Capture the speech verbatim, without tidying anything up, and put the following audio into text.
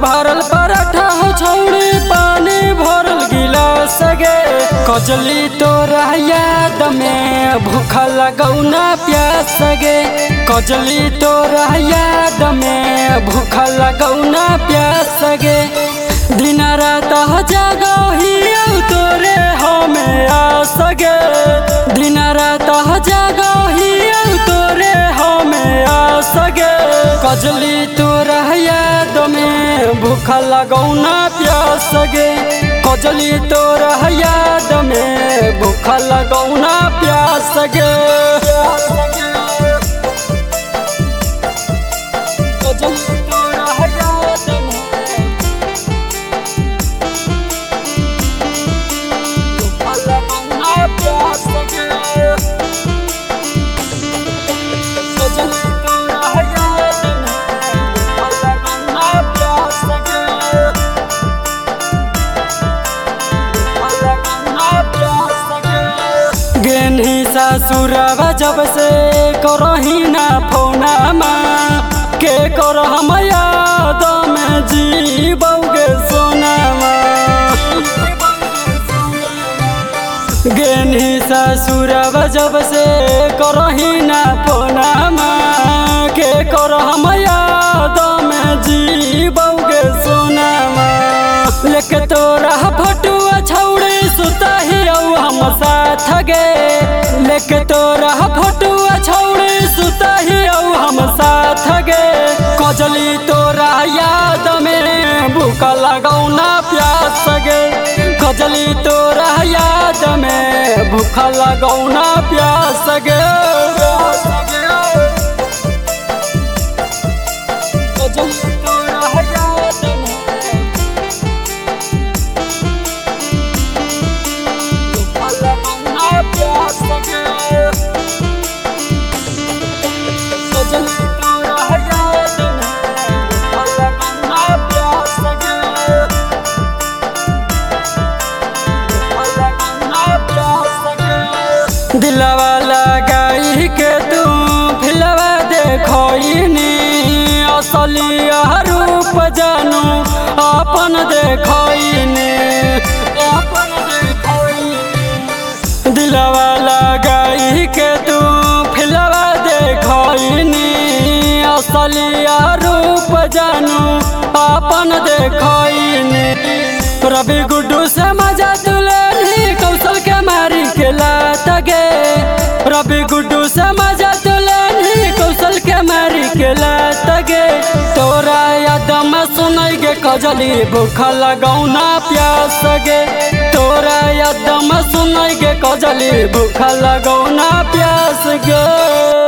भरल पराठा हो छौड़ी पानी भरल गिलास गे कजली तोरा याद में भूख लगौना प्यास गे कजली तोरा याद में भूख लगौना प्यास गे दिन रात जागही तोरे हमें आस गे दिन रात जागही तोरे हमें आस गे कजली तोरा याद में भूख लगौना प्यास गे कजली तोरा याद में भूख लगौना प्यास गे कजली तोरा याद में भूख लगौना प्यास गे कजली तोरा याद गेन्ही ससुरवा जब से करही ना फोनमा के कर हम याद में जीबौगे सोनामा गेन्ही ससुरवा जब से करही ना फोनमा के कर हम याद में जीबौगे सोनामा लेके तोरा फटुआ छौड़ी सुताही हम साथ गे लेके तोरा फटुआ छौड़ी सुताही हम साथ गे कजली तोरा याद में भूख लगौना प्यास गे कजली तोरा याद में भूख लगौना प्यास गे कजली तोरा याद में प्यास गे कजली तोरा याद में भूख लगौना प्यास गे भूख लगौना प्यास गे दिलवा लगाई के तू फिलवा देखोइनी असली रूप जानू अपन देखोइनी अपन दिलवा लगाई के तू फिलवा देखोइनी असली रूप जानू अपन देखोइनी रवि गुड्डू से मजा तुले कौशल के मारी के लात गे रवि गुड्डू से मजा तुले कौशल के मारी के लात गे तोरा याद में सुनई गे कजली भूख लगौना प्यास गे तोरा याद में सुनई गे कजली भूख लगौना प्यास गे।